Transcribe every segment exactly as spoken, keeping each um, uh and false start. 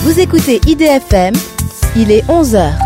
Vous écoutez I D F M, il est onze heures.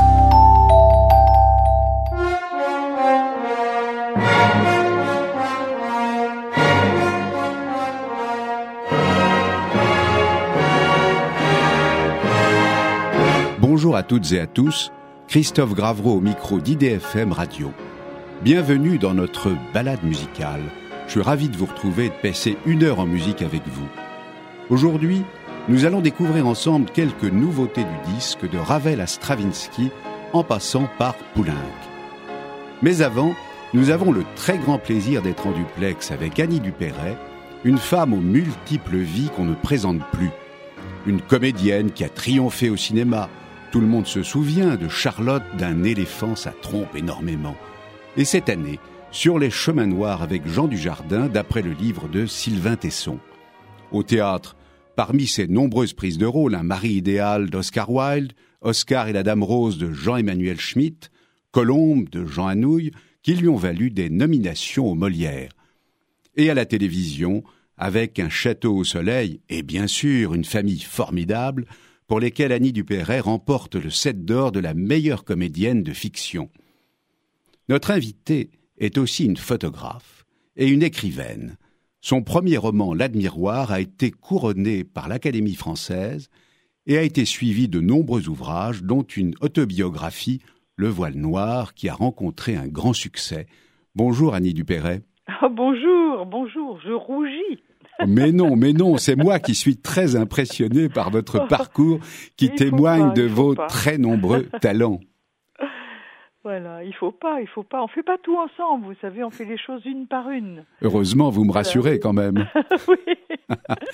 Bonjour à toutes et à tous, Christophe Gravreau au micro d'I D F M Radio. Bienvenue dans notre balade musicale. Je suis ravi de vous retrouver et de passer une heure en musique avec vous. Aujourd'hui, nous allons découvrir ensemble quelques nouveautés du disque de Ravel à Stravinsky, en passant par Poulenc. Mais avant, nous avons le très grand plaisir d'être en duplex avec Annie Dupéret, une femme aux multiples vies qu'on ne présente plus. Une comédienne qui a triomphé au cinéma. Tout le monde se souvient de Charlotte, d'un éléphant, ça trompe énormément. Et cette année, sur les chemins noirs avec Jean Dujardin, d'après le livre de Sylvain Tesson. Au théâtre, parmi ses nombreuses prises de rôle, un mari idéal d'Oscar Wilde, Oscar et la Dame Rose de Jean-Emmanuel Schmitt, Colombe de Jean Anouilh, qui lui ont valu des nominations aux Molières. Et à la télévision, avec Un château au soleil et bien sûr une famille formidable, pour lesquelles Annie Dupéret remporte le sept d'or de la meilleure comédienne de fiction. Notre invitée est aussi une photographe et une écrivaine. Son premier roman, L'Admiroir, a été couronné par l'Académie française et a été suivi de nombreux ouvrages, dont une autobiographie, Le voile noir, qui a rencontré un grand succès. Bonjour Annie Dupéret. Oh, bonjour, bonjour, je rougis. Mais non, mais non, c'est moi qui suis très impressionné par votre parcours qui il témoigne pas, de vos pas. très nombreux talents. Voilà, il faut pas, il faut pas. On fait pas tout ensemble, vous savez, on fait les choses une par une. Heureusement, vous me rassurez voilà. quand même. Oui.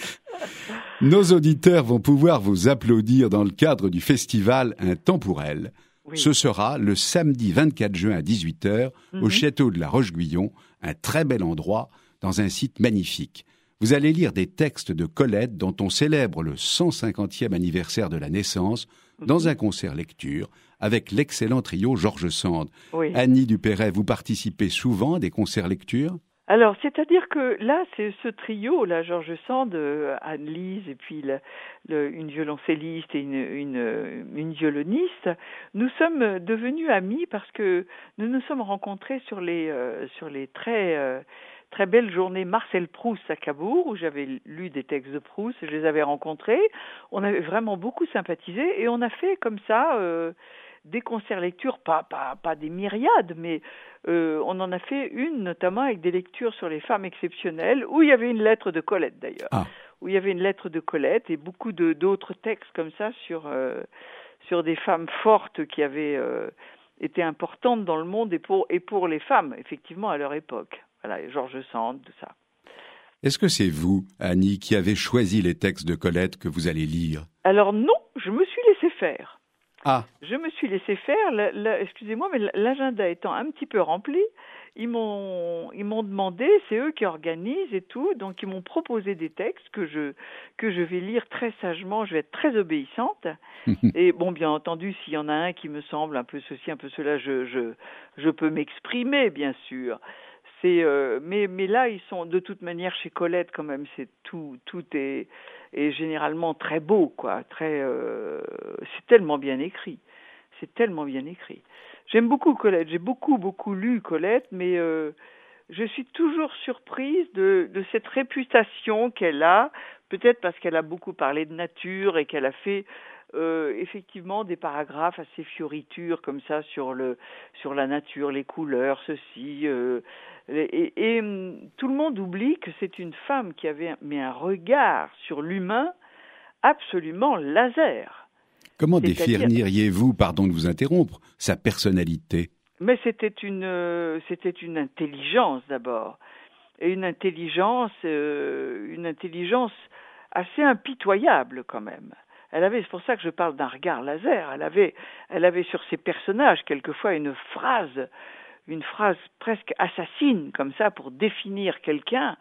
Nos auditeurs vont pouvoir vous applaudir dans le cadre du festival Un temps pour elle. Oui. Ce sera le samedi vingt-quatre juin à dix-huit heures mm-hmm. au château de la Roche-Guyon, un très bel endroit dans un site magnifique. Vous allez lire des textes de Colette dont on célèbre le cent cinquantième anniversaire de la naissance dans un concert lecture avec l'excellent trio Georges Sand. Oui. Annie Dupéret, vous participez souvent à des concerts lecture ? Alors, c'est-à-dire que là, c'est ce trio, là, Georges Sand, euh, Anne-Lise et puis le, le, une violoncelliste et une, une, une violoniste, nous sommes devenus amis parce que nous nous sommes rencontrés sur les, euh, sur les très... Euh, très belle journée Marcel Proust à Cabourg, où j'avais lu des textes de Proust, je les avais rencontrés. On avait vraiment beaucoup sympathisé et on a fait comme ça euh, des concerts lectures, pas, pas, pas des myriades, mais euh, on en a fait une notamment avec des lectures sur les femmes exceptionnelles, où il y avait une lettre de Colette d'ailleurs, ah. où il y avait une lettre de Colette et beaucoup de, d'autres textes comme ça sur, euh, sur des femmes fortes qui avaient euh, été importantes dans le monde et pour, et pour les femmes, effectivement, à leur époque. Voilà, Georges Sand, tout ça. Est-ce que c'est vous, Annie, qui avez choisi les textes de Colette que vous allez lire ? Alors non, je me suis laissé faire. Ah. Je me suis laissé faire, la, la, excusez-moi, mais l'agenda étant un petit peu rempli, ils m'ont, ils m'ont demandé, c'est eux qui organisent et tout, donc ils m'ont proposé des textes que je, que je vais lire très sagement, je vais être très obéissante. Et bon, bien entendu, s'il y en a un qui me semble un peu ceci, un peu cela, je, je, je peux m'exprimer, bien sûr. C'est, euh, mais, mais là, ils sont de toute manière chez Colette quand même. C'est tout, tout est, est généralement très beau, quoi. Très, euh, c'est tellement bien écrit. C'est tellement bien écrit. J'aime beaucoup Colette. J'ai beaucoup, beaucoup lu Colette, mais euh, je suis toujours surprise de, de cette réputation qu'elle a. Peut-être parce qu'elle a beaucoup parlé de nature et qu'elle a fait euh, effectivement des paragraphes assez fioritures comme ça sur le, sur la nature, les couleurs, ceci. Euh, Et, et, et tout le monde oublie que c'est une femme qui avait un, mais un regard sur l'humain absolument laser. Comment définiriez-vous, pardon de vous interrompre, sa personnalité ? Mais c'était une, euh, c'était une intelligence d'abord, et une intelligence, euh, une intelligence assez impitoyable quand même. Elle avait, c'est pour ça que je parle d'un regard laser. Elle avait, elle avait sur ses personnages quelquefois une phrase. une phrase presque assassine, comme ça, pour définir quelqu'un.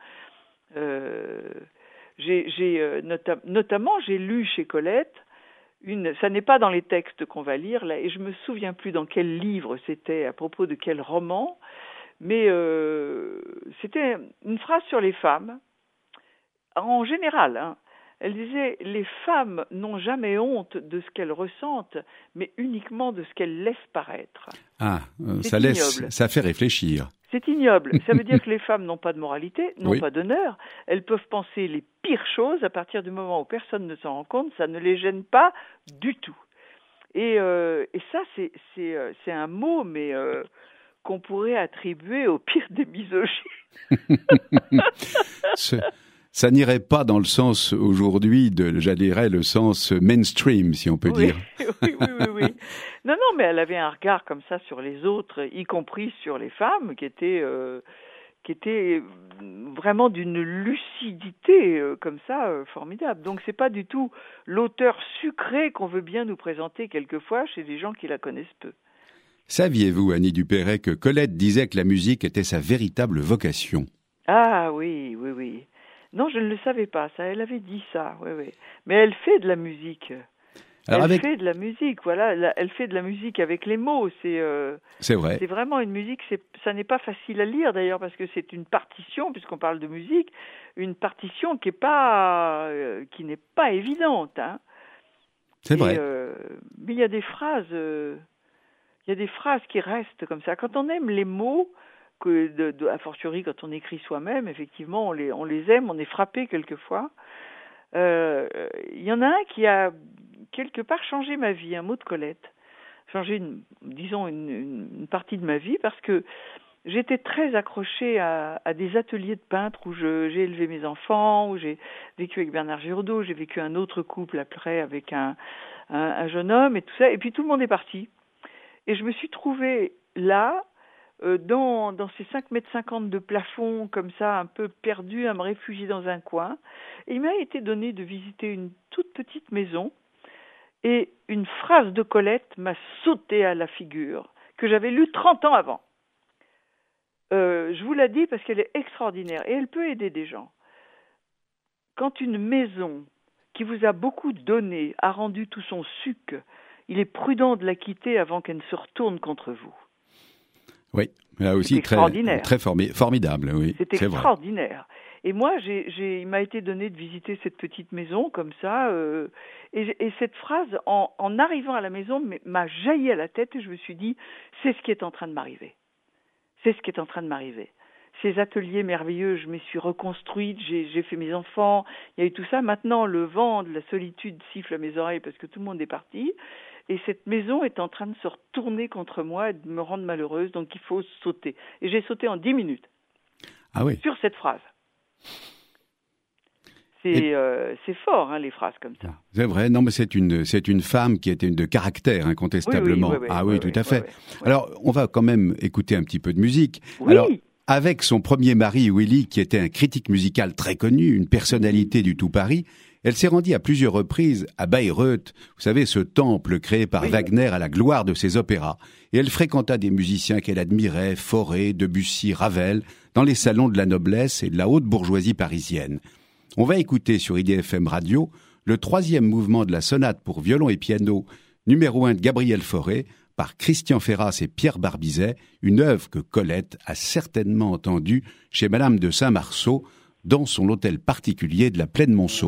Euh, j'ai, j'ai, euh, nota- notamment, j'ai lu chez Colette, une, ça n'est pas dans les textes qu'on va lire, là, et je me souviens plus dans quel livre c'était, à propos de quel roman, mais euh, c'était une phrase sur les femmes, en général, hein, Elle disait, les femmes n'ont jamais honte de ce qu'elles ressentent, mais uniquement de ce qu'elles laissent paraître. Ah, euh, C'est ça laisse, ignoble. ça fait réfléchir. C'est ignoble. Ça veut dire que les femmes n'ont pas de moralité, n'ont Oui. pas d'honneur. Elles peuvent penser les pires choses à partir du moment où personne ne s'en rend compte. Ça ne les gêne pas du tout. Et, euh, et ça, c'est, c'est, euh, c'est un mot, mais euh, qu'on pourrait attribuer au pire des misogynes. Ce- Ça n'irait pas dans le sens aujourd'hui de, je dirais, le sens mainstream, si on peut oui, dire. oui, oui, oui, oui. Non, non, mais elle avait un regard comme ça sur les autres, y compris sur les femmes, qui était, euh, qui était vraiment d'une lucidité euh, comme ça euh, formidable. Donc c'est pas du tout l'auteur sucré qu'on veut bien nous présenter quelquefois chez des gens qui la connaissent peu. Saviez-vous, Annie Dupéret, que Colette disait que la musique était sa véritable vocation? Ah oui, oui, oui. Non, je ne le savais pas, ça, elle avait dit ça, oui, oui. Mais elle fait de la musique. Alors elle avec... fait de la musique, voilà. La- Elle fait de la musique avec les mots. C'est, euh, C'est vrai. c'est vraiment une musique. C'est, ça n'est pas facile à lire d'ailleurs parce que c'est une partition, puisqu'on parle de musique, une partition qui est pas, euh, qui n'est pas évidente. Hein. C'est Et, vrai. euh, mais il y a des phrases, euh, il y a des phrases qui restent comme ça. Quand on aime les mots, que de, de, a fortiori quand on écrit soi-même, effectivement, on les, on les aime, on est frappé quelquefois. Euh, Il y en a un qui a quelque part changé ma vie, un mot de Colette, changé, une, disons, une, une, une partie de ma vie, parce que j'étais très accrochée à, à des ateliers de peintres où je, j'ai élevé mes enfants, où j'ai vécu avec Bernard Giraudot, j'ai vécu un autre couple après avec un, un, un jeune homme et tout ça, et puis tout le monde est parti. Et je me suis trouvée là, euh, dans, dans ces cinq mètres cinquante de plafond, comme ça, un peu perdue, à me réfugier dans un coin. Et il m'a été donné de visiter une toute petite maison, et une phrase de Colette m'a sauté à la figure, que j'avais lue trente ans avant. Euh, je vous la dis parce qu'elle est extraordinaire, et elle peut aider des gens. Quand une maison qui vous a beaucoup donné a rendu tout son suc, il est prudent de la quitter avant qu'elle ne se retourne contre vous. Oui, là aussi très, très formi- formidable. Oui, c'est, c'est extraordinaire. Et moi, j'ai, j'ai, il m'a été donné de visiter cette petite maison comme ça, euh, et, et cette phrase, en, en arrivant à la maison, m'a jailli à la tête et je me suis dit, c'est ce qui est en train de m'arriver. C'est ce qui est en train de m'arriver. Ces ateliers merveilleux, je me suis reconstruite, j'ai, j'ai fait mes enfants, il y a eu tout ça. Maintenant, le vent de la solitude siffle à mes oreilles parce que tout le monde est parti. Et cette maison est en train de se retourner contre moi et de me rendre malheureuse, donc il faut sauter. Et j'ai sauté en dix minutes. Ah oui. Sur cette phrase. C'est, et... euh, c'est fort, hein, les phrases comme ça. C'est vrai, non, mais c'est une, c'est une femme qui était de caractère, incontestablement. Oui, oui, oui, oui, ah oui, oui tout oui, à fait. Oui, oui. Alors, on va quand même écouter un petit peu de musique. Oui. Alors, avec son premier mari, Willy, qui était un critique musical très connu, une personnalité du tout Paris, elle s'est rendue à plusieurs reprises à Bayreuth, vous savez, ce temple créé par oui. Wagner à la gloire de ses opéras. Et elle fréquenta des musiciens qu'elle admirait, Fauré, Debussy, Ravel, dans les salons de la noblesse et de la haute bourgeoisie parisienne. On va écouter sur I D F M Radio le troisième mouvement de la sonate pour violon et piano, numéro un de Gabriel Fauré, par Christian Ferras et Pierre Barbizet, une œuvre que Colette a certainement entendue chez Madame de Saint-Marceau, dans son hôtel particulier de la Plaine Monceau.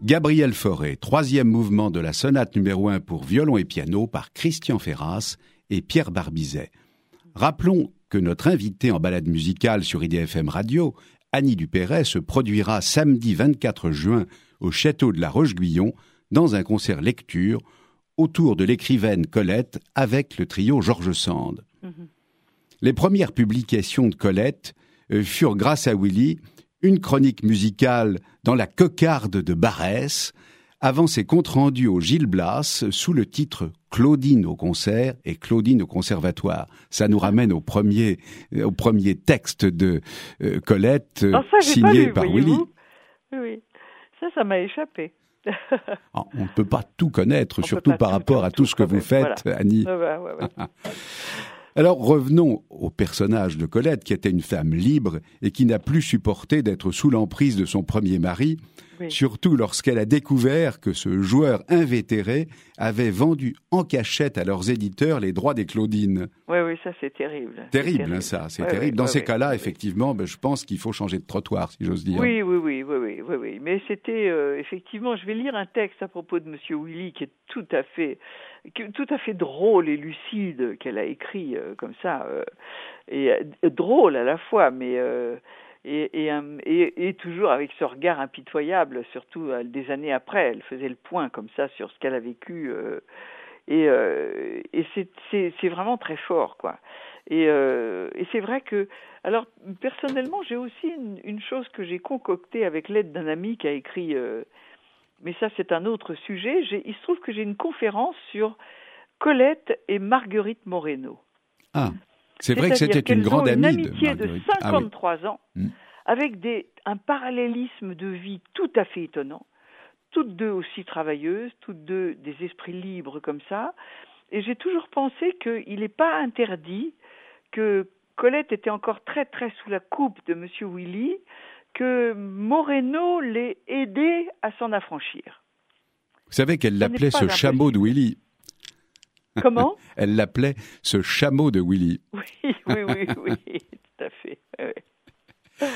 Gabriel Fauré, troisième mouvement de la sonate numéro un pour violon et piano par Christian Ferras et Pierre Barbizet. Rappelons que notre invitée en balade musicale sur I D F M Radio, Annie Dupéret, se produira samedi vingt-quatre juin au château de la Roche-Guyon dans un concert lecture autour de l'écrivaine Colette avec le trio Georges Sand. Mmh. Les premières publications de Colette euh, furent, grâce à Willy, une chronique musicale dans la Cocarde de Barès, avant ses comptes rendus au Gil Blas sous le titre Claudine au concert et Claudine au conservatoire. Ça nous ramène au premier, au premier texte de euh, Colette euh, oh, ça, signé lu, par Willy. Oui, oui, ça, ça m'a échappé. Alors, on ne peut pas tout connaître, on surtout par rapport à tout, tout ce que vous faites, voilà. Annie. Ouais, ouais, ouais. Alors revenons au personnage de Colette, qui était une femme libre et qui n'a plus supporté d'être sous l'emprise de son premier mari, oui. Surtout lorsqu'elle a découvert que ce joueur invétéré avait vendu en cachette à leurs éditeurs les droits des Claudines. Oui, oui, ça c'est terrible. Terrible, c'est terrible. Hein, ça, c'est ouais, terrible. Ouais, Dans ouais, ces ouais, cas-là, ouais, effectivement, ouais. Ben, je pense qu'il faut changer de trottoir, si j'ose dire. Oui, oui, oui, oui, oui, oui, oui. Mais c'était, euh, effectivement, je vais lire un texte à propos de Monsieur Willy qui est tout à fait, tout à fait drôle et lucide, qu'elle a écrit euh, comme ça, euh, et euh, drôle à la fois, mais... Euh, Et, et, et, et toujours avec ce regard impitoyable, surtout euh, des années après, elle faisait le point comme ça sur ce qu'elle a vécu, euh, et, euh, et c'est, c'est, c'est vraiment très fort, quoi. Et, euh, et c'est vrai que, alors personnellement, j'ai aussi une, une chose que j'ai concoctée avec l'aide d'un ami qui a écrit, euh, mais ça c'est un autre sujet. J'ai, il se trouve que j'ai une conférence sur Colette et Marguerite Moreno. Ah. C'est vrai que c'était une grande amie. Une amitié de, de cinquante-trois ah, oui. ans, mmh. avec des, un parallélisme de vie tout à fait étonnant. Toutes deux aussi travailleuses, toutes deux des esprits libres comme ça. Et j'ai toujours pensé qu'il n'est pas interdit, que Colette était encore très très sous la coupe de Monsieur Willy, que Moreno l'ait aidé à s'en affranchir. Vous savez qu'elle l'appelait ce impossible. Chameau de Willy. Comment ? Elle l'appelait ce chameau de Willy. Oui, oui, oui, oui, tout à fait. Oui.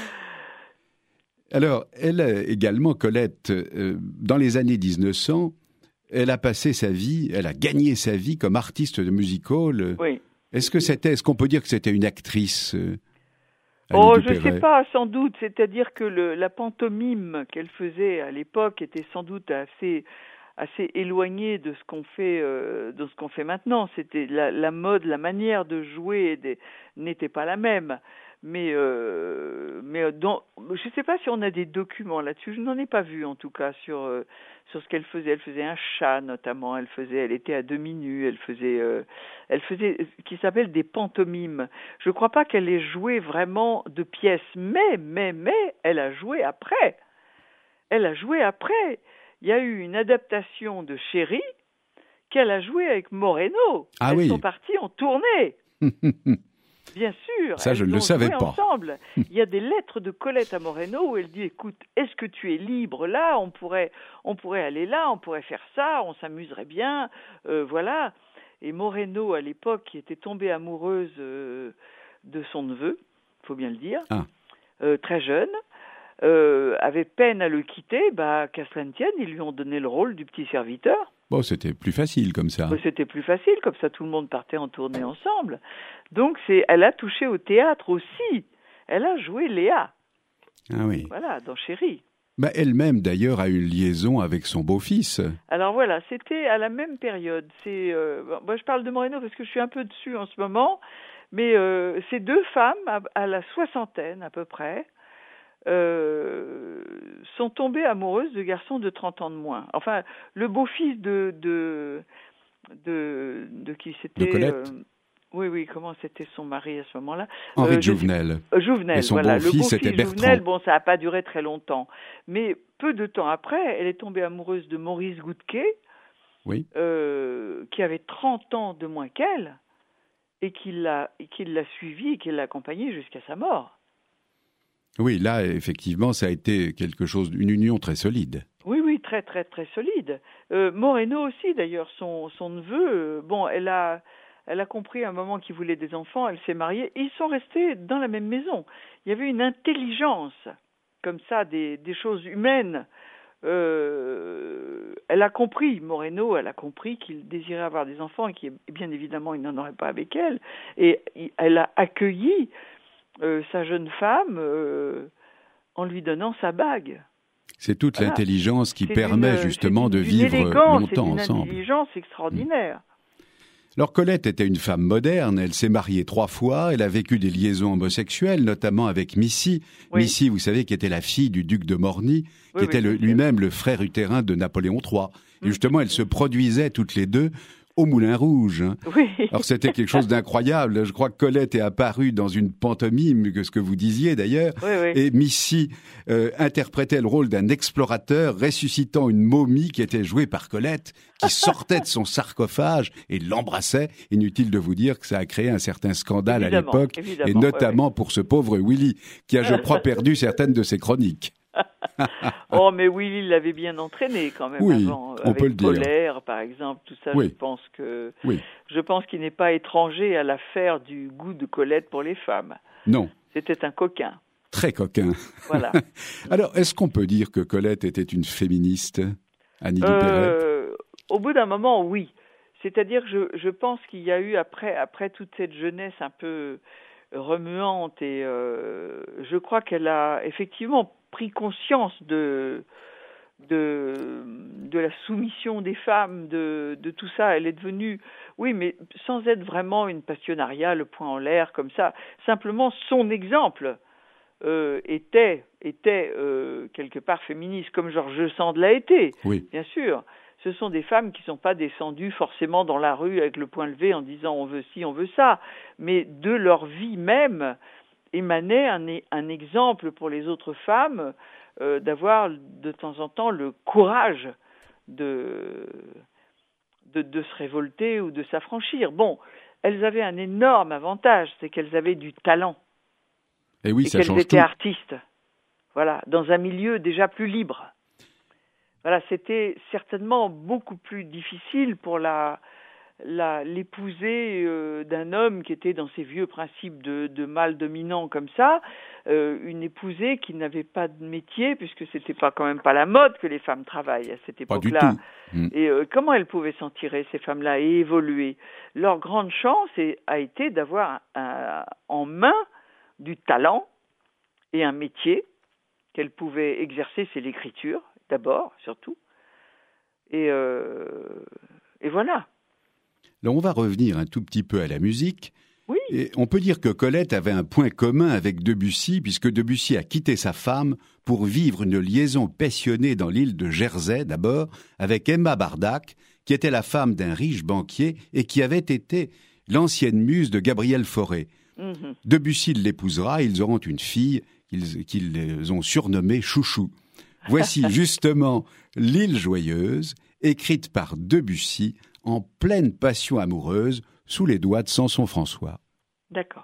Alors, elle également, Colette, euh, dans les années dix-neuf cents, elle a passé sa vie, elle a gagné sa vie comme artiste de music-hall. Oui. Est-ce que c'était, est-ce qu'on peut dire que c'était une actrice euh, Oh, je ne sais pas, sans doute. C'est-à-dire que le, la pantomime qu'elle faisait à l'époque était sans doute assez... assez éloigné de ce qu'on fait, euh, de ce qu'on fait maintenant. C'était la, la mode, la manière de jouer des, n'était pas la même. Mais, euh, mais dans, je ne sais pas si on a des documents là-dessus. Je n'en ai pas vu en tout cas sur euh, sur ce qu'elle faisait. Elle faisait un chat notamment. Elle faisait, elle était à demi nue. Elle faisait, euh, elle faisait ce qui s'appelle des pantomimes. Je ne crois pas qu'elle ait joué vraiment de pièces, mais mais mais elle a joué après. Elle a joué après. Il y a eu une adaptation de Chéri qu'elle a joué avec Moreno. Ah Elles oui. sont parties en tournée. Bien sûr. Ça, je ne le savais pas. Ensemble. Il y a des lettres de Colette à Moreno où elle dit, écoute, est-ce que tu es libre là ? On pourrait, on pourrait aller là, on pourrait faire ça, on s'amuserait bien, euh, voilà. Et Moreno, à l'époque, qui était tombée amoureuse euh, de son neveu, il faut bien le dire, ah. euh, très jeune, Euh, avait peine à le quitter, bah, qu'à cela ne tienne, ils lui ont donné le rôle du petit serviteur. Bon, c'était plus facile comme ça. Bah, c'était plus facile, comme ça tout le monde partait en tournée ensemble. Donc, c'est, elle a touché au théâtre aussi. Elle a joué Léa. Ah oui. Voilà, dans Chéri. Bah, elle-même, d'ailleurs, a une liaison avec son beau-fils. Alors voilà, c'était à la même période. C'est, euh, bon, moi, je parle de Moreno parce que je suis un peu dessus en ce moment, mais euh, ces deux femmes, à, à la soixantaine à peu près, Euh, sont tombées amoureuses de garçons de trente ans de moins. Enfin, le beau-fils de de de, de qui c'était de Colette. euh, oui, oui, comment c'était son mari à ce moment-là ? Henri euh, Jouvenel. Euh, Jouvenel, Et son voilà. beau-fils, le beau-fils c'était Bertrand. Jouvenel, bon, ça n'a pas duré très longtemps. Mais peu de temps après, elle est tombée amoureuse de Maurice Goudquet, oui. euh, qui avait trente ans de moins qu'elle, et qui l'a, et qui l'a suivie et qui l'a accompagnée jusqu'à sa mort. Oui, là, effectivement, ça a été quelque chose, une union très solide. Oui, oui, très, très, très solide. Euh, Moreno aussi, d'ailleurs, son, son neveu, euh, bon, elle a, elle a compris à un moment qu'il voulait des enfants, elle s'est mariée, et ils sont restés dans la même maison. Il y avait une intelligence, comme ça, des, des choses humaines, euh, elle a compris, Moreno, elle a compris qu'il désirait avoir des enfants et qu'il, bien évidemment, il n'en aurait pas avec elle. Et elle a accueilli euh, sa jeune femme euh, en lui donnant sa bague. C'est toute Voilà. l'intelligence qui C'est permet d'une, justement c'est de d'une vivre élégance, longtemps c'est d'une ensemble. intelligence extraordinaire. Alors Colette était une femme moderne, elle s'est mariée trois fois, elle a vécu des liaisons homosexuelles, notamment avec Missy. Oui. Missy, vous savez, qui était la fille du duc de Morny, qui Oui, était oui, le- bien sûr. lui-même le frère utérin de Napoléon trois. Et Mm. justement, elles se produisaient toutes les deux au Moulin Rouge. hein. Oui. Alors c'était quelque chose d'incroyable. Je crois que Colette est apparue dans une pantomime, que ce que vous disiez d'ailleurs, Oui, oui. et Missy euh, interprétait le rôle d'un explorateur ressuscitant une momie qui était jouée par Colette, qui sortait de son sarcophage et l'embrassait. Inutile de vous dire que ça a créé un certain scandale Évidemment, à l'époque, évidemment, et ouais, notamment pour ce pauvre Willy, qui a, je crois, perdu certaines de ses chroniques. Oh, mais Willy l'avait bien entraîné quand même Oui, avant, on avec peut le dire. Colère, par exemple, tout ça. Oui. Je pense que Oui, je pense qu'il n'est pas étranger à l'affaire du goût de Colette pour les femmes. non, C'était un coquin, très coquin. voilà. Alors, est-ce qu'on peut dire que Colette était une féministe, Annie Dupérette? Euh, au bout d'un moment, oui. C'est-à-dire que je, je pense qu'il y a eu, après, après toute cette jeunesse un peu remuante, et euh, je crois qu'elle a effectivement pris conscience de, de, de la soumission des femmes, de, de tout ça. Elle est devenue, oui, mais sans être vraiment une passionnariat, le poing en l'air, comme ça. Simplement, son exemple euh, était, était euh, quelque part féministe, comme Georges Sand l'a été, Oui. bien sûr. Ce sont des femmes qui ne sont pas descendues forcément dans la rue avec le poing levé en disant on veut ci, on veut ça, mais de leur vie même émanait un, un exemple pour les autres femmes euh, d'avoir de temps en temps le courage de, de, de se révolter ou de s'affranchir. Bon, elles avaient un énorme avantage, c'est qu'elles avaient du talent. Et oui, et ça qu'elles change étaient tout. artistes. Voilà, dans un milieu déjà plus libre. Voilà, c'était certainement beaucoup plus difficile pour la, la l'épouser euh, d'un homme qui était dans ses vieux principes de, de mâle dominant comme ça, euh, une épousée qui n'avait pas de métier, puisque c'était pas quand même pas la mode que les femmes travaillent à cette Pas du époque-là. tout. Mm. Et euh, comment elles pouvaient s'en tirer, ces femmes-là, et évoluer? Leur grande chance est, a été d'avoir un, en main du talent et un métier qu'elles pouvaient exercer, c'est l'écriture, d'abord, surtout. Et, euh, et voilà. Là, on va revenir un tout petit peu à la musique. Oui. Et on peut dire que Colette avait un point commun avec Debussy, puisque Debussy a quitté sa femme pour vivre une liaison passionnée dans l'île de Jersey, d'abord, avec Emma Bardac, qui était la femme d'un riche banquier et qui avait été l'ancienne muse de Gabriel Fauré. Mm-hmm. Debussy l'épousera, ils auront une fille qu'ils, qu'ils ont surnommée Chouchou. Voici justement L'île joyeuse, écrite par Debussy en pleine passion amoureuse sous les doigts de Samson François. D'accord.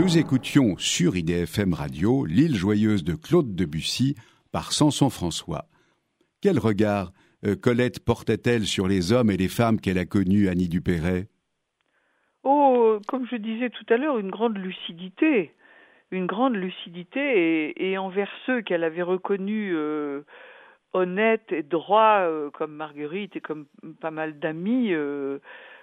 Nous écoutions sur I D F M Radio L'île joyeuse de Claude Debussy par Samson François. Quel regard euh, Colette portait-elle sur les hommes et les femmes qu'elle a connus, Annie Dupéret ? Oh, comme je disais tout à l'heure, une grande lucidité. Une grande lucidité et, et envers ceux qu'elle avait reconnus euh, honnêtes et droits, euh, comme Marguerite et comme pas mal d'amis, euh,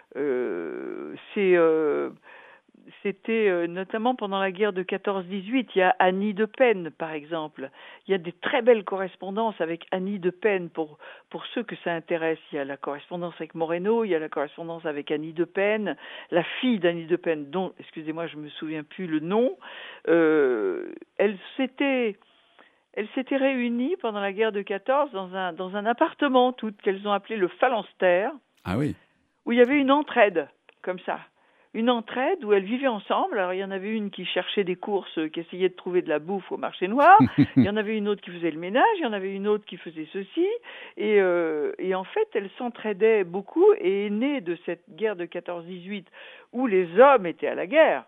euh, c'est... Euh, C'était euh, notamment pendant la guerre de quatorze dix-huit. Il y a Annie de Penne, par exemple. Il y a des très belles correspondances avec Annie de Penne pour, pour ceux que ça intéresse. Il y a la correspondance avec Moreno, il y a la correspondance avec Annie de Penne, la fille d'Annie de Penne, dont, excusez-moi, je ne me souviens plus le nom. Euh, elle s'était... Elles s'étaient réunies pendant la guerre de quatorze dans un, dans un appartement, toutes, qu'elles ont appelé le phalanstère. Ah oui. Où il y avait une entraide, comme ça. Une entraide où elles vivaient ensemble. Alors, il y en avait une qui cherchait des courses, qui essayait de trouver de la bouffe au marché noir. Il y en avait une autre qui faisait le ménage. Il y en avait une autre qui faisait ceci. Et, euh, et en fait, elles s'entraidaient beaucoup et est née de cette guerre de quatorze dix-huit où les hommes étaient à la guerre.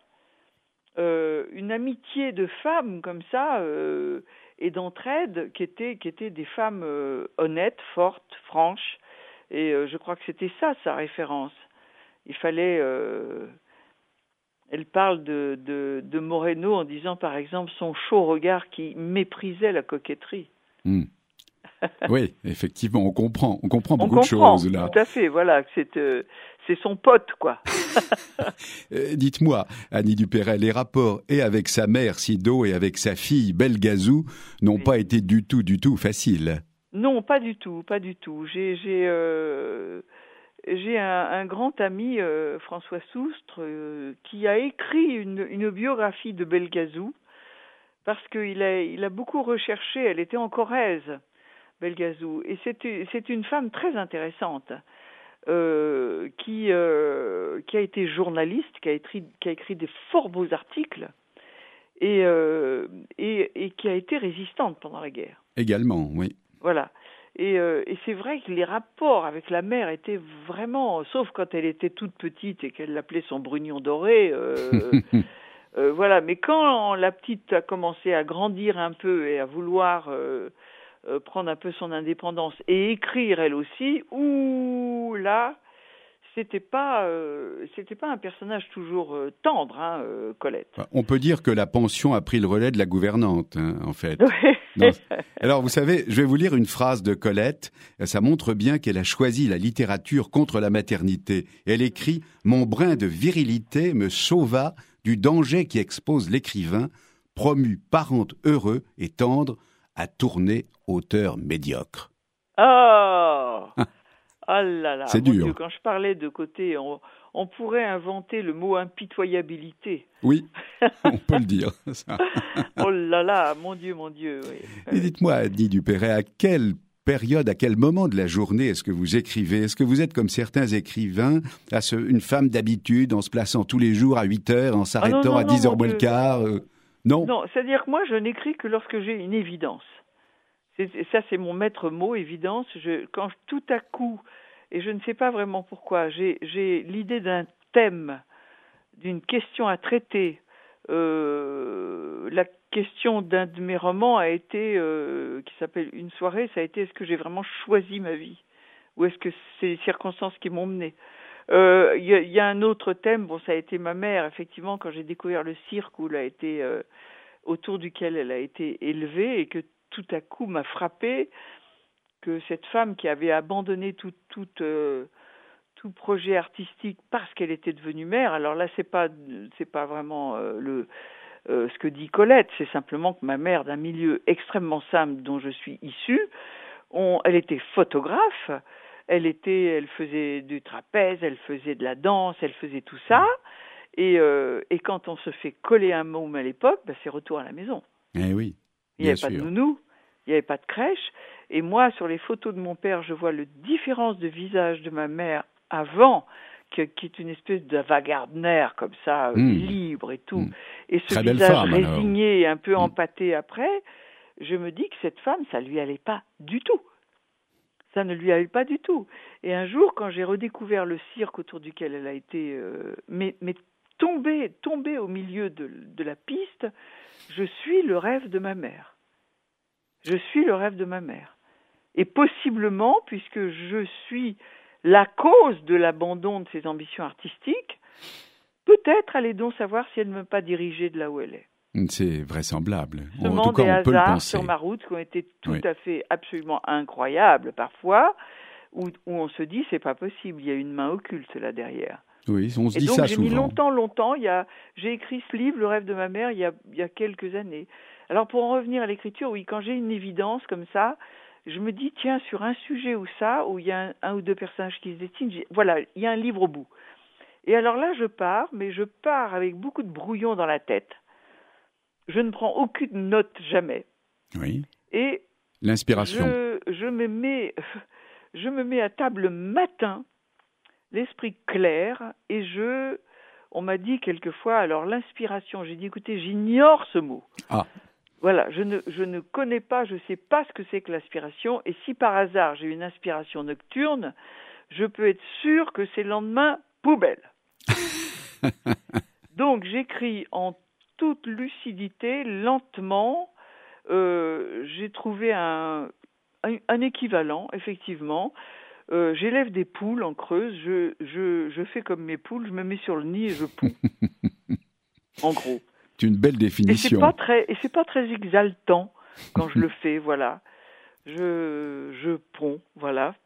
Euh, une amitié de femmes comme ça euh, et d'entraide qui étaient, qui étaient des femmes euh, honnêtes, fortes, franches. Et euh, je crois que c'était ça, sa référence. Il fallait... Euh, elle parle de, de, de Moreno en disant, par exemple, son chaud regard qui méprisait la coquetterie. Mmh. Oui, effectivement, on comprend. On comprend beaucoup on comprend, de choses, là. Tout à fait, voilà. C'est, euh, c'est son pote, quoi. euh, dites-moi, Annie Dupéret, les rapports et avec sa mère, Sido, et avec sa fille, Belgazou, n'ont oui. pas été du tout, du tout faciles. Non, pas du tout, pas du tout. J'ai... j'ai euh... J'ai un, un grand ami, euh, François Soustre, euh, qui a écrit une, une biographie de Belgazou parce qu'il a, il a beaucoup recherché, elle était en Corrèze, Belgazou, et c'est, c'est une femme très intéressante euh, qui, euh, qui a été journaliste, qui a écrit, qui a écrit des fort beaux articles et, euh, et, et qui a été résistante pendant la guerre. Également, oui. Voilà. Et, euh, et c'est vrai que les rapports avec la mère étaient vraiment, sauf quand elle était toute petite et qu'elle l'appelait son brugnon doré, euh, euh, voilà. Mais quand la petite a commencé à grandir un peu et à vouloir euh, euh, prendre un peu son indépendance et écrire elle aussi, ouh là, c'était pas, euh, c'était pas un personnage toujours euh, tendre, hein, euh, Colette. On peut dire que la pension a pris le relais de la gouvernante, hein, en fait. Ouais. Non. Alors, vous savez, je vais vous lire une phrase de Colette. Ça montre bien qu'elle a choisi la littérature contre la maternité. Elle écrit « Mon brin de virilité me sauva du danger qui expose l'écrivain, promu parente heureux et tendre, à tourner auteur médiocre. » Oh Oh là là, c'est mon dur. Dieu, quand je parlais de côté, on, on pourrait inventer le mot impitoyabilité. Oui, on peut le dire. Ça. Oh là là, mon Dieu, mon Dieu. Oui. Et dites-moi, Annie Dupéret, à quelle période, à quel moment de la journée est-ce que vous écrivez ? Est-ce que vous êtes comme certains écrivains, à ce, une femme d'habitude, en se plaçant tous les jours à huit heures, en s'arrêtant ah non, non, à dix heures moins le quart euh, Non. Non, c'est-à-dire que moi, je n'écris que lorsque j'ai une évidence. C'est, ça, c'est mon maître mot, évidence. Je, quand je, tout à coup, et je ne sais pas vraiment pourquoi, j'ai, j'ai l'idée d'un thème, d'une question à traiter. Euh, la question d'un de mes romans a été, euh, qui s'appelle Une soirée, ça a été, est-ce que j'ai vraiment choisi ma vie ? Ou est-ce que c'est les circonstances qui m'ont mené ? Il euh, y, y a un autre thème, bon, ça a été ma mère, effectivement, quand j'ai découvert le cirque où elle a été, euh, autour duquel elle a été élevée, et que tout à coup m'a frappé que cette femme qui avait abandonné tout, tout, euh, tout projet artistique parce qu'elle était devenue mère, alors là c'est pas c'est pas vraiment euh, le euh, ce que dit Colette, c'est simplement que ma mère, d'un milieu extrêmement simple dont je suis issue, on, elle était photographe, elle était, elle faisait du trapèze, elle faisait de la danse, elle faisait tout ça, et euh, et quand on se fait coller un môme à l'époque, bah, c'est retour à la maison. Eh oui. Il n'y avait pas de nounou, il n'y avait pas de crèche. Et moi, sur les photos de mon père, je vois la différence de visage de ma mère avant, que, qui est une espèce de Wagner comme ça, mmh. libre et tout. Mmh. Et ce Très visage femme, résigné et un peu mmh. empâté après, je me dis que cette femme, ça ne lui allait pas du tout. Ça ne lui allait pas du tout. Et un jour, quand j'ai redécouvert le cirque autour duquel elle a été, euh, mais, mais tombé, tombé au milieu de, de la piste. Je suis le rêve de ma mère. Je suis le rêve de ma mère. Et possiblement, puisque je suis la cause de l'abandon de ses ambitions artistiques, peut-être allez donc savoir si elle ne m'a pas dirigée de là où elle est. C'est vraisemblable. Seulement en tout cas, des on peut le hasards penser. sur ma route qui ont été tout Oui. à fait, absolument incroyables parfois, où, où on se dit c'est pas possible, il y a une main occulte là derrière. Oui, on se Et dit donc ça j'ai souvent. mis longtemps, longtemps, il y a, j'ai écrit ce livre, Le rêve de ma mère, il y a, il y a quelques années. Alors pour en revenir à l'écriture, oui, quand j'ai une évidence comme ça, je me dis tiens, sur un sujet ou ça, où il y a un, un ou deux personnages qui se dessinent, j'ai, voilà, il y a un livre au bout. Et alors là, je pars, mais je pars avec beaucoup de brouillon dans la tête. Je ne prends aucune note, jamais. Oui. Et L'inspiration. je, je, me mets, je me mets à table le matin, l'esprit clair, et je... On m'a dit quelquefois, alors l'inspiration, j'ai dit, écoutez, j'ignore ce mot. Ah. Voilà, je ne, je ne connais pas, je ne sais pas ce que c'est que l'inspiration, et si par hasard j'ai une inspiration nocturne, je peux être sûr que c'est le lendemain poubelle. Donc j'écris en toute lucidité, lentement. Euh, j'ai trouvé un, un, un équivalent, effectivement. Euh, j'élève des poules en Creuse, je, je, je fais comme mes poules, je me mets sur le nid et je ponds. En gros. C'est une belle Et définition. c'est pas très, et c'est pas très exaltant quand je le fais, voilà. Je, je ponds, voilà.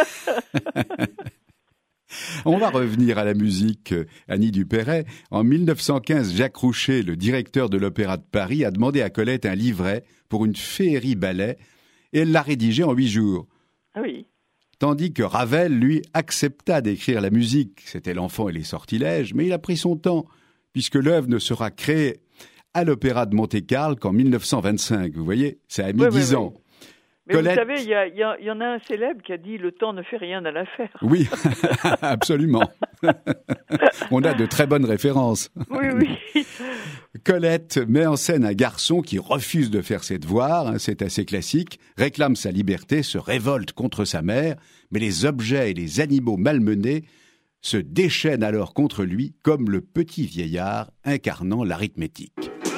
On va revenir à la musique, Annie Dupéret. En mille neuf cent quinze, Jacques Roucher, le directeur de l'Opéra de Paris, a demandé à Colette un livret pour une féerie ballet et elle l'a rédigé en huit jours. Ah oui. Tandis que Ravel, lui, accepta d'écrire la musique. C'était L'Enfant et les sortilèges, mais il a pris son temps, puisque l'œuvre ne sera créée à l'Opéra de Monte-Carlo qu'en mille neuf cent vingt-cinq. Vous voyez, ça a mis Oui, dix oui, ans. oui. Mais Colette... vous savez, il y, a, il, y a, il y en a un célèbre qui a dit « Le temps ne fait rien à l'affaire ». Oui, absolument. On a de très bonnes références. Oui, oui. Colette met en scène un garçon qui refuse de faire ses devoirs, hein, c'est assez classique, réclame sa liberté, se révolte contre sa mère, mais les objets et les animaux malmenés se déchaînent alors contre lui comme le petit vieillard incarnant l'arithmétique.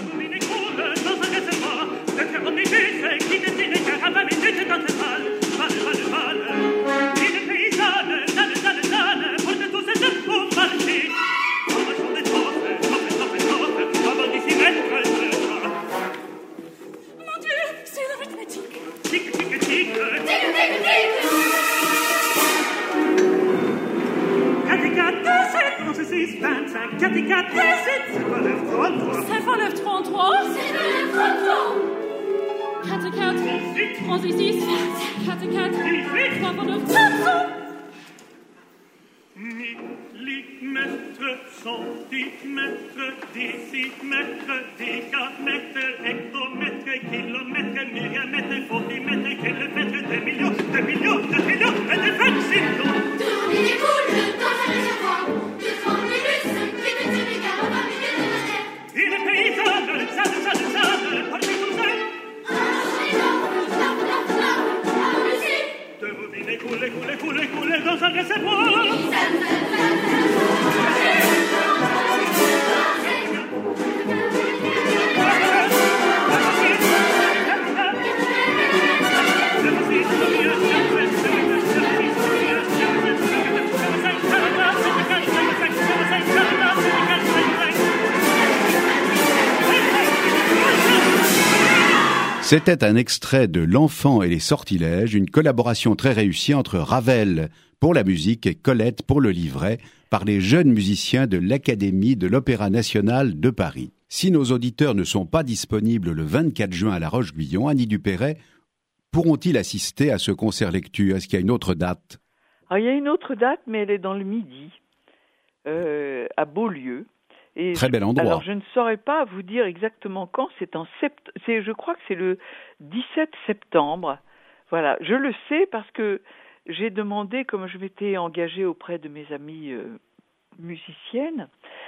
C'était un extrait de L'Enfant et les sortilèges, une collaboration très réussie entre Ravel pour la musique et Colette pour le livret, par les jeunes musiciens de l'Académie de l'Opéra National de Paris. Si nos auditeurs ne sont pas disponibles le vingt-quatre juin à La Roche-Guyon, Annie Dupéret, pourront-ils assister à ce concert lecture? Est-ce qu'il y a une autre date? Alors, il y a une autre date, mais elle est dans le Midi, euh, à Beaulieu. Et Très bel endroit. Alors, je ne saurais pas vous dire exactement quand. C'est en sept... c'est, je crois que c'est le dix-sept septembre. Voilà, je le sais parce que j'ai demandé, comme je m'étais engagée auprès de mes amies euh, musiciennes,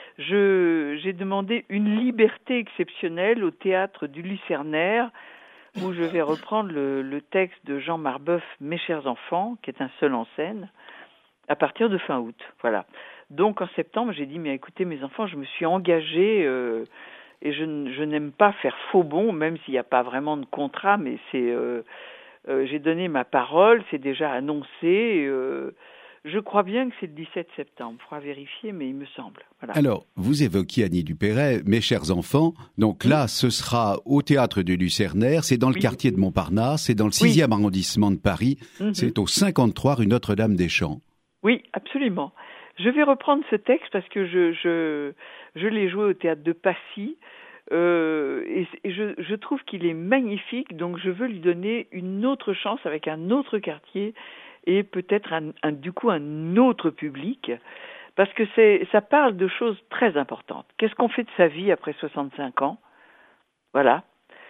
je, j'ai demandé une liberté exceptionnelle au théâtre du Lucernaire, où je vais reprendre le, le texte de Jean Marbeuf, Mes chers enfants, qui est un seul en scène. à partir de fin août, voilà. Donc en septembre, j'ai dit, mais écoutez mes enfants, je me suis engagée euh, et je, je n'aime pas faire faux bond, même s'il n'y a pas vraiment de contrat, mais c'est, euh, euh, j'ai donné ma parole, c'est déjà annoncé. Euh, je crois bien que c'est le dix-sept septembre, il faudra vérifier, mais il me semble. Voilà. Alors, vous évoquiez Annie Dupéret, mes chers enfants, donc là, ce sera au Théâtre du Lucernaire, c'est dans le oui. quartier de Montparnasse, c'est dans le sixième oui. arrondissement de Paris, mm-hmm. c'est au cinquante-trois rue Notre-Dame-des-Champs. Oui, absolument. Je vais reprendre ce texte parce que je, je, je l'ai joué au Théâtre de Passy euh, et, et je, je trouve qu'il est magnifique, donc je veux lui donner une autre chance avec un autre quartier et peut-être un, un, du coup un autre public, parce que c'est, ça parle de choses très importantes. Qu'est-ce qu'on fait de sa vie après soixante-cinq ans ? Voilà.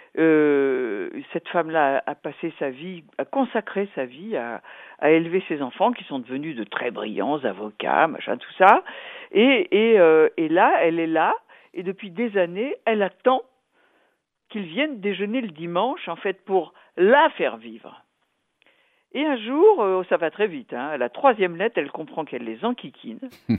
Euh, cette femme-là a, a passé sa vie, a consacré sa vie à, à élever ses enfants qui sont devenus de très brillants avocats, machin, tout ça. Et, et, euh, et là, elle est là, et depuis des années, elle attend qu'ils viennent déjeuner le dimanche, en fait, pour la faire vivre. Et un jour, euh, ça va très vite, hein, à la troisième lettre, elle comprend qu'elle les enquiquine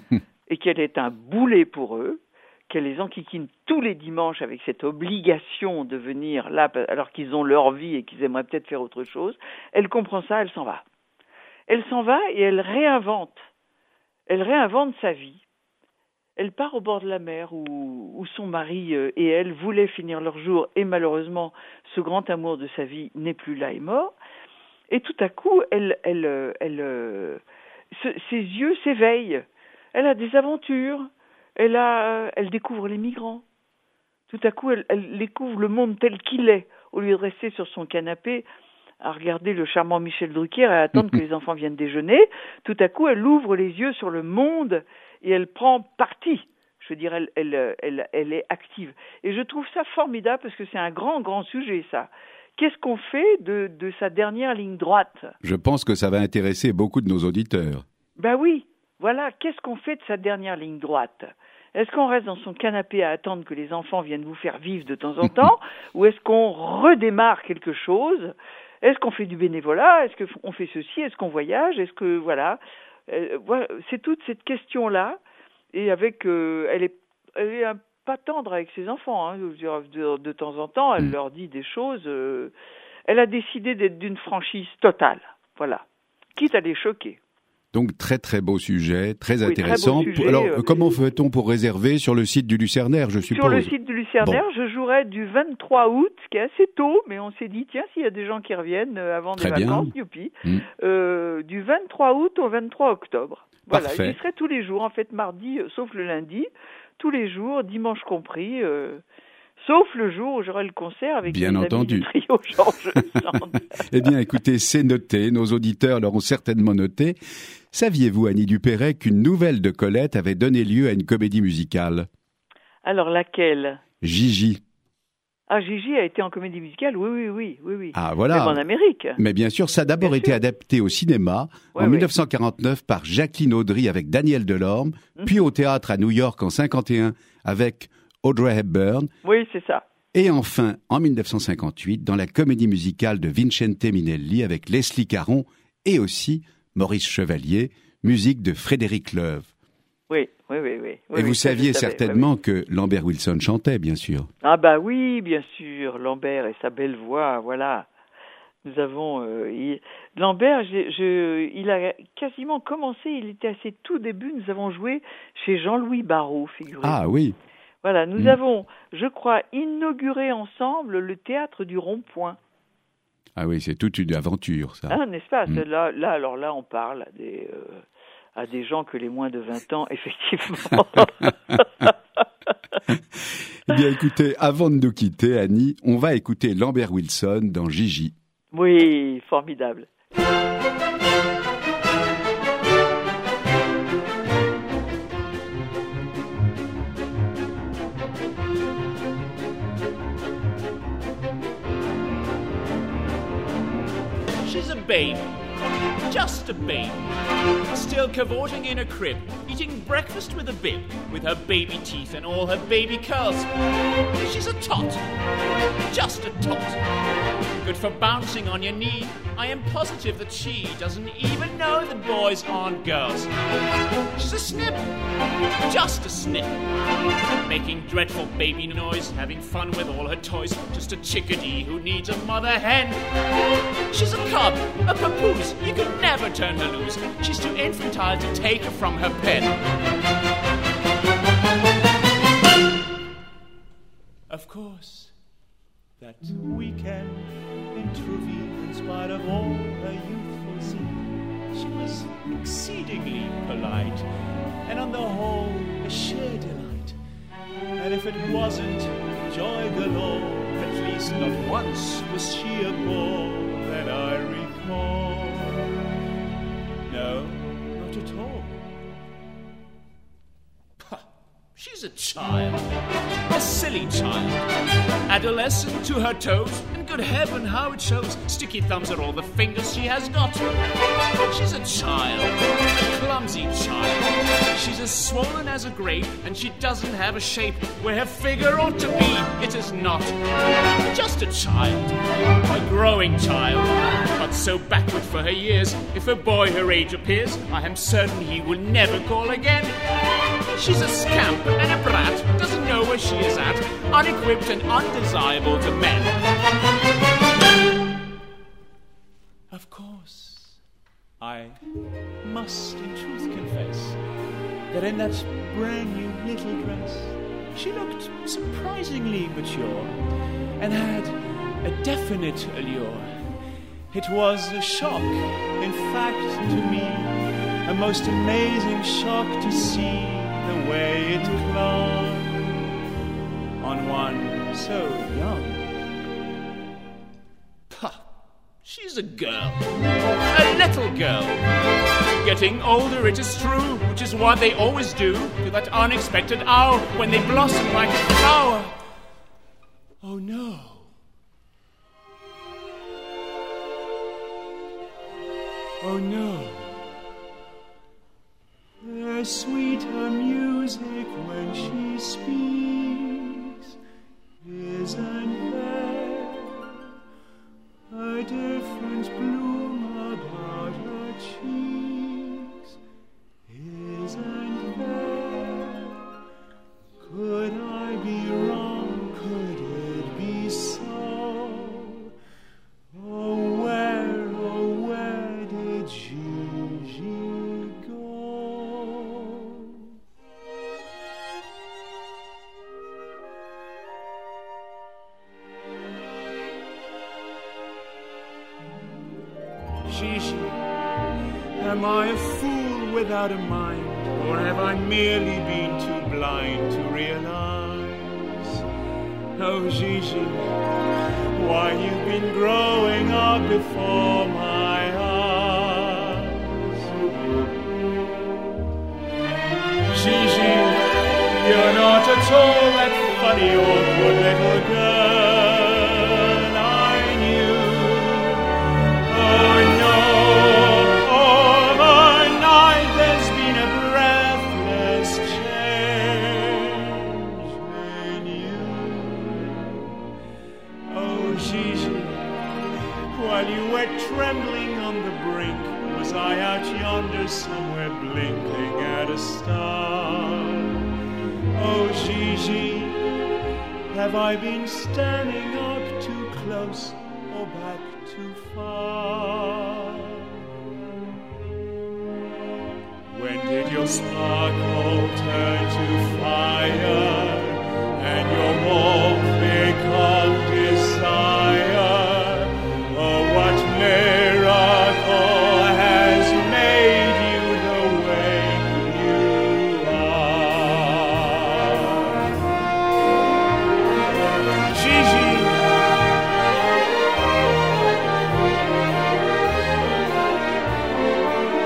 et qu'elle est un boulet pour eux, qu'elle les enquiquine tous les dimanches avec cette obligation de venir là alors qu'ils ont leur vie et qu'ils aimeraient peut-être faire autre chose. Elle comprend ça, elle s'en va. Elle s'en va et elle réinvente. Elle réinvente sa vie. Elle part au bord de la mer où, où son mari et elle voulaient finir leur jour et malheureusement, ce grand amour de sa vie n'est plus là et mort. Et tout à coup, elle, elle, elle, elle, ses yeux s'éveillent. Elle a des aventures. Elle, a, elle découvre les migrants. Tout à coup, elle, elle découvre le monde tel qu'il est, au lieu de rester sur son canapé à regarder le charmant Michel Drucker et à attendre que les enfants viennent déjeuner. Tout à coup, elle ouvre les yeux sur le monde et elle prend parti. Je veux dire, elle, elle, elle, elle est active. Et je trouve ça formidable parce que c'est un grand, grand sujet, ça. Qu'est-ce qu'on fait de, de sa dernière ligne droite ? Je pense que ça va intéresser beaucoup de nos auditeurs. Ben oui, voilà, qu'est-ce qu'on fait de sa dernière ligne droite ? Est-ce qu'on reste dans son canapé à attendre que les enfants viennent vous faire vivre de temps en temps ? Ou est-ce qu'on redémarre quelque chose ? Est-ce qu'on fait du bénévolat ? Est-ce qu'on fait ceci ? Est-ce qu'on voyage ? Est-ce que, voilà, euh, voilà c'est toute cette question-là. Et avec, euh, elle est, elle est un pas tendre avec ses enfants, hein. de, de temps en temps, elle mmh. leur dit des choses. Euh, elle a décidé d'être d'une franchise totale, voilà, quitte à les choquer. Donc très très beau sujet, très oui, intéressant. Très beau sujet, Alors euh, comment fait-on pour réserver sur le site du Lucernaire, je suppose ? Sur le site du Lucernaire, bon. Je jouerai du vingt-trois août, ce qui est assez tôt, mais on s'est dit tiens, s'il y a des gens qui reviennent avant très des bien. vacances, youpi, mmh. euh, du vingt-trois août au vingt-trois octobre. Voilà, Parfait. j'y serai tous les jours, en fait mardi, euh, sauf le lundi. Tous les jours, dimanche compris, euh, sauf le jour où j'aurai le concert avec bien les entendu. amis du trio Georges Sand. Eh bien, écoutez, c'est noté. Nos auditeurs l'auront certainement noté. Saviez-vous, Annie Dupéret, qu'une nouvelle de Colette avait donné lieu à une comédie musicale ? Alors, laquelle ? Gigi. Ah, Gigi a été en comédie musicale, oui, oui, oui, oui, oui. Ah, voilà. Même en Amérique. Mais bien sûr, ça a d'abord bien été sûr. adapté au cinéma ouais, en ouais. dix-neuf cent quarante-neuf par Jacqueline Audry avec Daniel Delorme, mmh. puis au théâtre à New York en cinquante et un avec Audrey Hepburn. Oui, c'est ça. Et enfin, en dix-neuf cent cinquante-huit, dans la comédie musicale de Vincente Minelli avec Leslie Caron et aussi Maurice Chevalier, musique de Frédéric Loewe. Oui, oui, oui. oui. Et oui, vous oui, saviez savais, certainement oui, oui. que Lambert Wilson chantait, bien sûr. Ah bah oui, bien sûr, Lambert et sa belle voix, voilà. Nous avons... Euh, il... Lambert, je, je, il a quasiment commencé, il était à ses tout débuts, nous avons joué chez Jean-Louis Barrault, figurez-vous. Ah oui. Voilà, nous mmh. avons, je crois, inauguré ensemble le théâtre du Rond-Point. Ah oui, c'est toute une aventure, ça. Ah, n'est-ce pas ? mmh. là, là, alors là, on parle à des... Euh... à des gens que les moins de vingt ans, effectivement. Eh bien, écoutez, avant de nous quitter, Annie, on va écouter Lambert Wilson dans Gigi. Oui, formidable. She's a baby. Just a baby, still cavorting in a crib, eating breakfast with a bib, with her baby teeth and all her baby curls. She's a tot, just a tot. good for bouncing on your knee. I am positive that she doesn't even know that boys aren't girls. She's a snip, just a snip, making dreadful baby noise, having fun with all her toys, just a chickadee who needs a mother hen. She's a cub, a papoose, you could never turn her loose. She's too infantile to take her from her pen. Of course, that weekend in Trouville, in spite of all her youthful sin, she was exceedingly polite, and on the whole a sheer delight. And if it wasn't joy galore, at least not once was she a bore that I recall. No, not at all. She's a child, a silly child, adolescent to her toes, and good heaven how it shows. Sticky thumbs are all the fingers she has got. She's a child, a clumsy child. She's as swollen as a grape, and she doesn't have a shape where her figure ought to be. It is not just a child, a growing child, but so backward for her years. If a boy her age appears, I am certain he will never call again. She's a scamp and a brat, doesn't know where she is at, unequipped and undesirable to men. Of course, I must in truth confess that in that brand new little dress she looked surprisingly mature and had a definite allure. It was a shock, in fact, to me, a most amazing shock to see the way it clung on one so young. Pah, she's a girl, a little girl, getting older, it is true, which is what they always do to that unexpected hour when they blossom like a flower. Oh no. Oh no. There's sweeter music when she speaks, isn't there? A different bloom about her cheeks, isn't there? Could I be wrong? Could it be so? Oh, where, oh, where did Gigi go? Gigi, am I a fool without a mind, or have I merely been too blind to realize? Oh, Gigi, why you've been growing up before my eyes. Gigi, you're not at all that funny awkward little girl I knew. Oh no, overnight there's been a breathless change in you. Oh Gigi, while you were trembling on the brink, was I out yonder somewhere blinking at a star? Oh Gigi, have I been standing up too close or back too far? When did your sparkle turn to fire and your warmth become desire? Oh, what miracle has made you the way you are? Gigi,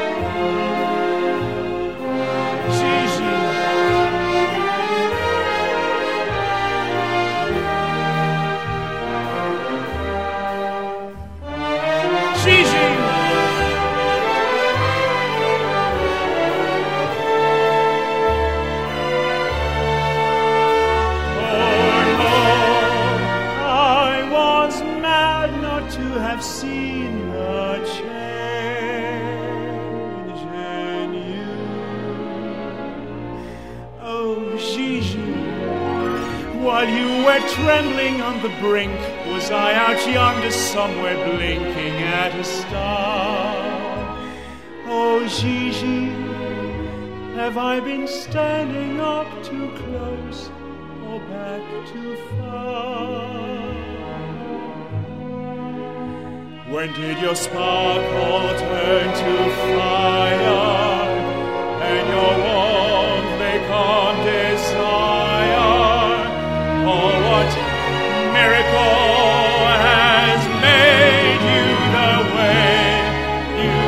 Gigi, While you were trembling on the brink, was I out yonder somewhere blinking at a star? Oh, Gigi, have I been standing up too close or back too far? When did your sparkle turn to fire and your warmth become desire? Oh, what miracle has made you the way you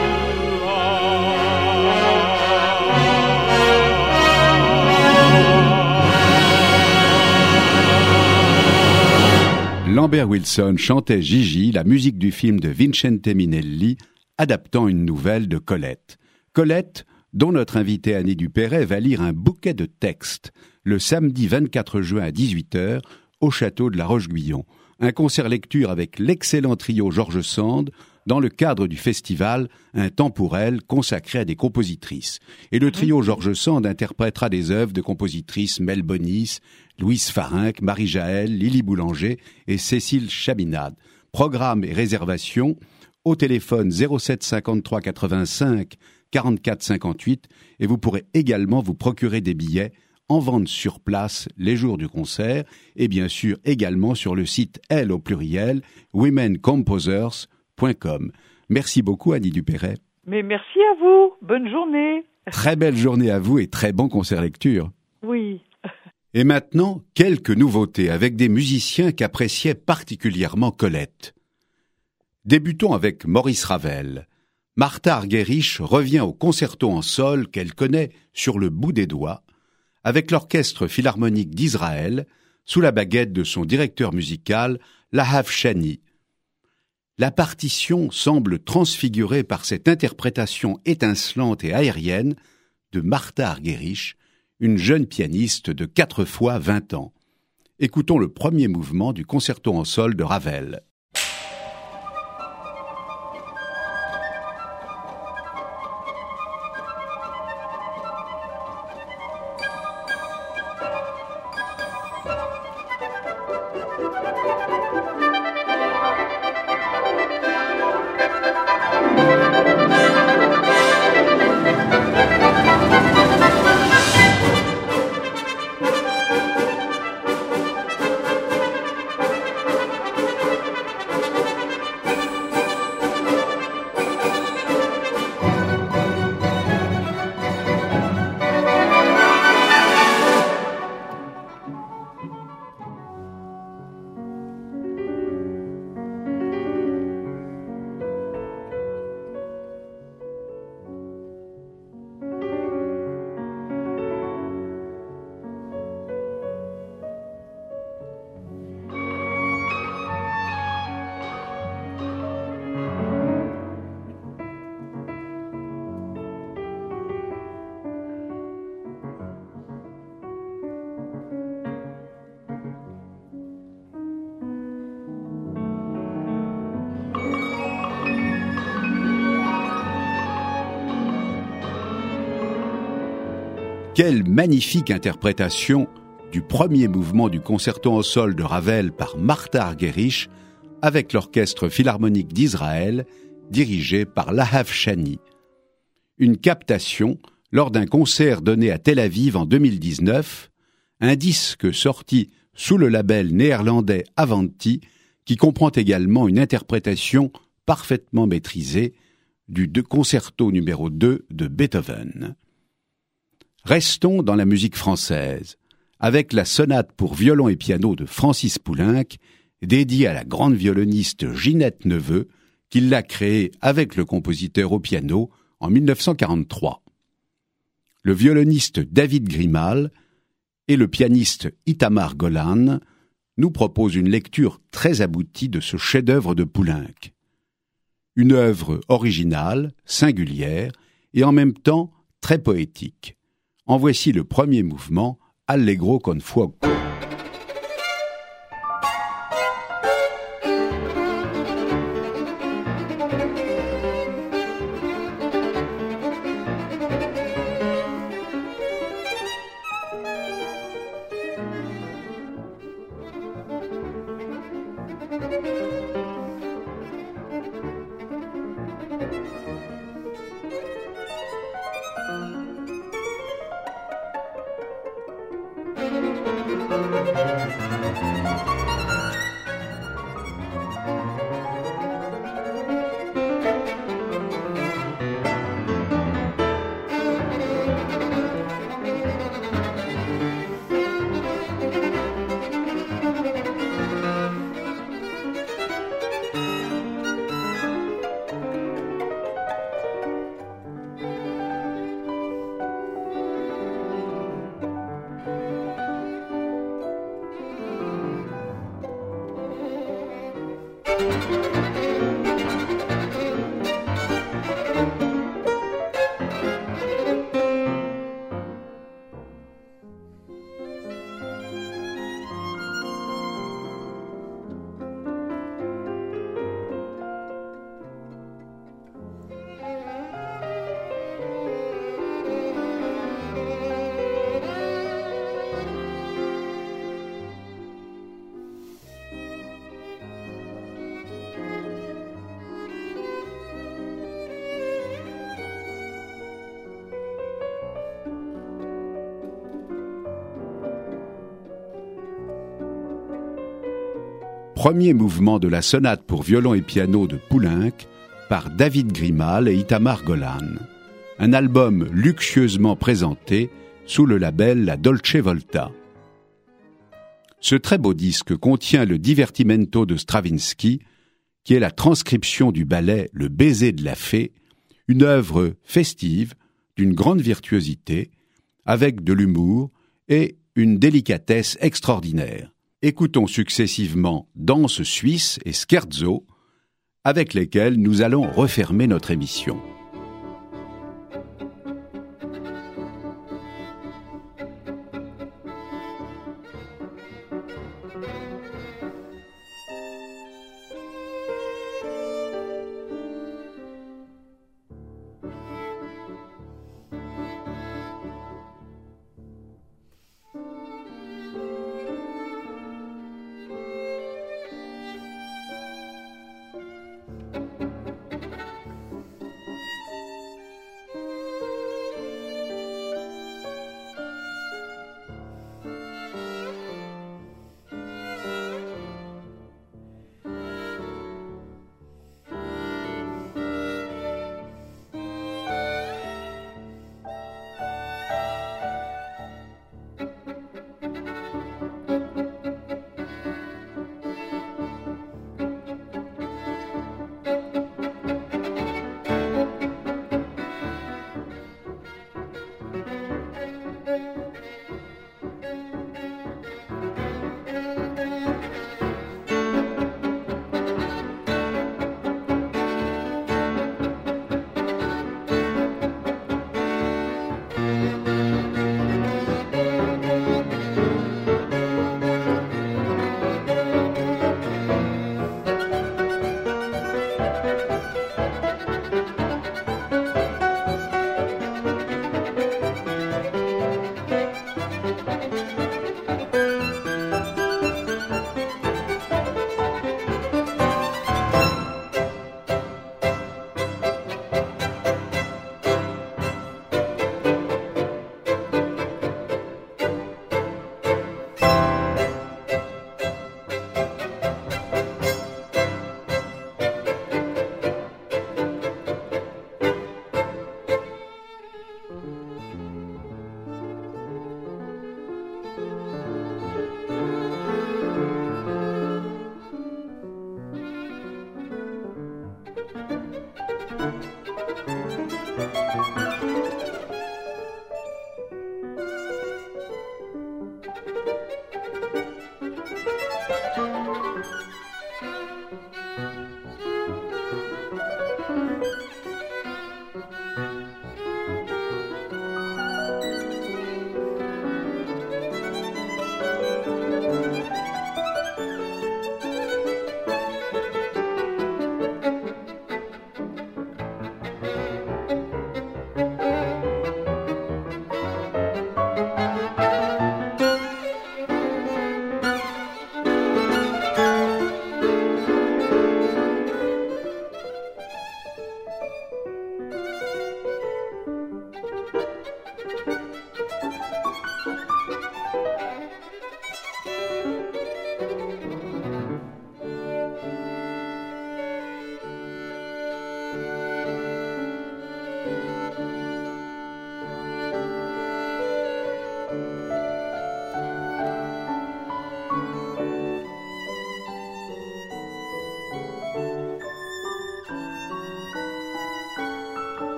are. Lambert Wilson chantait Gigi, la musique du film de Vincente Minnelli, adaptant une nouvelle de Colette. Colette, dont notre invité Annie Dupéret va lire un bouquet de textes le samedi vingt-quatre juin à dix-huit heures au château de la Roche-Guyon. Un concert lecture avec l'excellent trio Georges Sand dans le cadre du festival Un temps pour elle consacré à des compositrices. Et le trio Georges Sand interprétera des œuvres de compositrices Mel Bonis, Louise Farinck, Marie Jaël, Lily Boulanger et Cécile Chaminade. Programme et réservation au téléphone zéro sept cinquante-trois quatre-vingt-cinq quarante-quatre cinquante-huit et vous pourrez également vous procurer des billets en vente sur place les jours du concert et bien sûr également sur le site elle au pluriel women composers point com. Merci beaucoup Annie Dupéret. Mais merci à vous, bonne journée. Très belle journée à vous et très bon concert lecture. Oui. Et maintenant, quelques nouveautés avec des musiciens qu'appréciait particulièrement Colette. Débutons avec Maurice Ravel. Martha Argerich revient au concerto en sol qu'elle connaît sur le bout des doigts, avec l'Orchestre Philharmonique d'Israël, sous la baguette de son directeur musical, Lahav Shani. La partition semble transfigurée par cette interprétation étincelante et aérienne de Martha Argerich, une jeune pianiste de quatre fois vingt ans. Écoutons le premier mouvement du concerto en sol de Ravel. Quelle magnifique interprétation du premier mouvement du concerto en sol de Ravel par Martha Argerich avec l'Orchestre Philharmonique d'Israël dirigé par Lahav Shani. Une captation lors d'un concert donné à Tel Aviv en deux mille dix-neuf, un disque sorti sous le label néerlandais Avanti qui comprend également une interprétation parfaitement maîtrisée du concerto numéro deux de Beethoven. Restons dans la musique française, avec la sonate pour violon et piano de Francis Poulenc, dédiée à la grande violoniste Ginette Neveu, qui l'a créée avec le compositeur au piano en dix-neuf cent quarante-trois. Le violoniste David Grimal et le pianiste Itamar Golan nous proposent une lecture très aboutie de ce chef-d'œuvre de Poulenc. Une œuvre originale, singulière et en même temps très poétique. En voici le premier mouvement, Allegro con fuoco. Premier mouvement de la sonate pour violon et piano de Poulenc par David Grimal et Itamar Golan. Un album luxueusement présenté sous le label La Dolce Volta. Ce très beau disque contient le Divertimento de Stravinsky, qui est la transcription du ballet Le Baiser de la Fée, une œuvre festive, d'une grande virtuosité, avec de l'humour et une délicatesse extraordinaire. Écoutons successivement Danse suisse et Scherzo, avec lesquels nous allons refermer notre émission.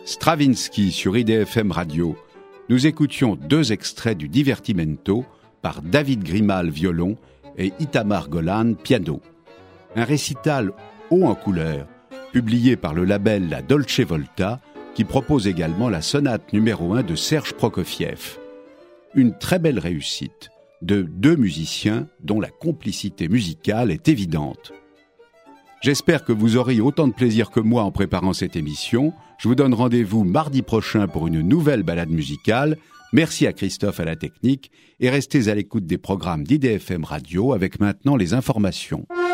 Stravinsky sur I D F M Radio. Nous écoutions deux extraits du Divertimento par David Grimal, violon, et Itamar Golan, piano. Un récital haut en couleur, publié par le label La Dolce Volta, qui propose également la sonate numéro un de Serge Prokofiev. Une très belle réussite de deux musiciens dont la complicité musicale est évidente. J'espère que vous aurez autant de plaisir que moi en préparant cette émission. Je vous donne rendez-vous mardi prochain pour une nouvelle balade musicale. Merci à Christophe à la technique et restez à l'écoute des programmes d'I D F M Radio avec maintenant les informations.